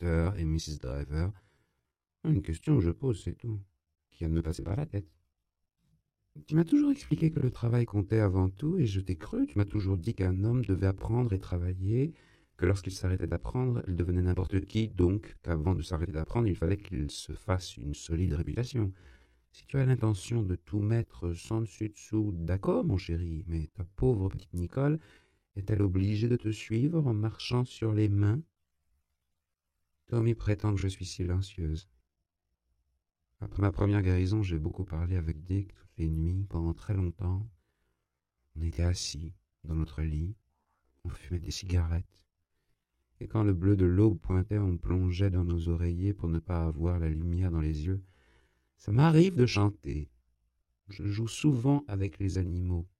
Mr. et Mrs. Driver. Une question que je pose, c'est tout, qui vient de me passer par la tête. Tu m'as toujours expliqué que le travail comptait avant tout, et je t'ai cru. Tu m'as toujours dit qu'un homme devait apprendre et travailler, que lorsqu'il s'arrêtait d'apprendre, il devenait n'importe qui, donc qu'avant de s'arrêter d'apprendre, il fallait qu'il se fasse une solide réputation. Si tu as l'intention de tout mettre sans dessus-dessous, d'accord, mon chéri, mais ta pauvre petite Nicole est-elle obligée de te suivre en marchant sur les mains? Tommy prétend que je suis silencieuse. Après ma première guérison, j'ai beaucoup parlé avec Dick toutes les nuits, pendant très longtemps. On était assis dans notre lit, on fumait des cigarettes. Et quand le bleu de l'aube pointait, on plongeait dans nos oreillers pour ne pas avoir la lumière dans les yeux. Ça m'arrive de chanter. Je joue souvent avec les animaux.